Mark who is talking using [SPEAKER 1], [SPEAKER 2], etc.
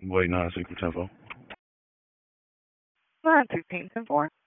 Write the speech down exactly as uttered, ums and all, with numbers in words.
[SPEAKER 1] Wait, nine, six, ten, four.
[SPEAKER 2] nine sixteen ten four.